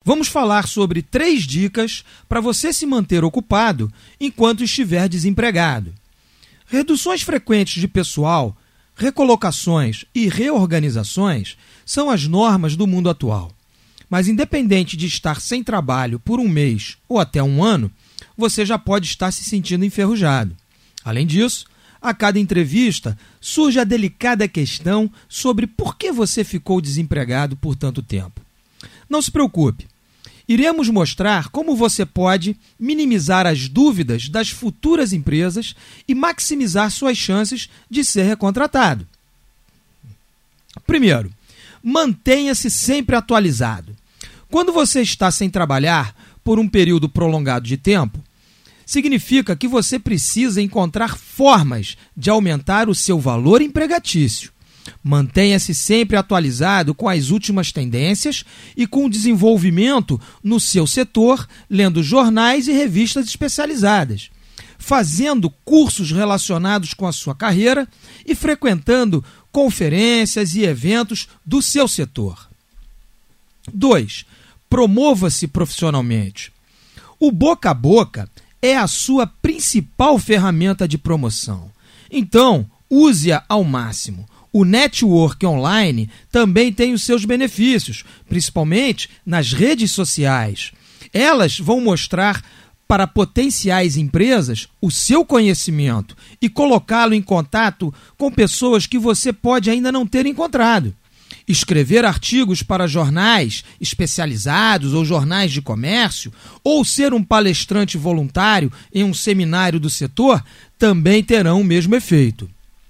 vamos falar sobre 3 dicas para você se manter ocupado enquanto estiver desempregado. Reduções frequentes de pessoal, recolocações e reorganizações são as normas do mundo atual. Mas independente de estar sem trabalho por um mês ou até um ano, você já pode estar se sentindo enferrujado. Além disso, a cada entrevista surge a delicada questão sobre por que você ficou desempregado por tanto tempo. Não se preocupe. Iremos mostrar como você pode minimizar as dúvidas das futuras empresas e maximizar suas chances de ser recontratado. Primeiro, mantenha-se sempre atualizado. Quando você está sem trabalhar por um período prolongado de tempo, significa que você precisa encontrar formas de aumentar o seu valor empregatício. Mantenha-se sempre atualizado com as últimas tendências e com o desenvolvimento no seu setor, lendo jornais e revistas especializadas, fazendo cursos relacionados com a sua carreira e frequentando conferências e eventos do seu setor. 2. Promova-se profissionalmente. O boca a boca é a sua principal ferramenta de promoção. Então, use-a ao máximo. O network online também tem os seus benefícios, principalmente nas redes sociais. Elas vão mostrar para potenciais empresas o seu conhecimento e colocá-lo em contato com pessoas que você pode ainda não ter encontrado. Escrever artigos para jornais especializados ou jornais de comércio, ou ser um palestrante voluntário em um seminário do setor, também terão o mesmo efeito.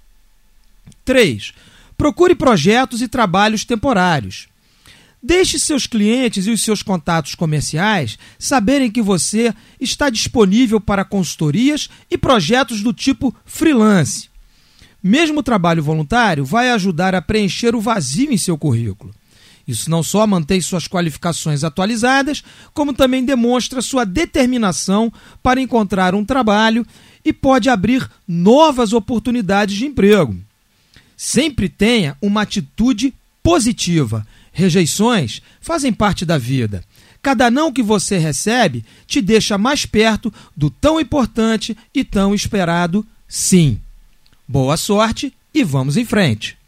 3. Procure projetos e trabalhos temporários. Deixe seus clientes e os seus contatos comerciais saberem que você está disponível para consultorias e projetos do tipo freelance. Mesmo o trabalho voluntário vai ajudar a preencher o vazio em seu currículo. Isso não só mantém suas qualificações atualizadas, como também demonstra sua determinação para encontrar um trabalho e pode abrir novas oportunidades de emprego. Sempre tenha uma atitude positiva. Rejeições fazem parte da vida. Cada não que você recebe te deixa mais perto do tão importante e tão esperado sim. Boa sorte e vamos em frente!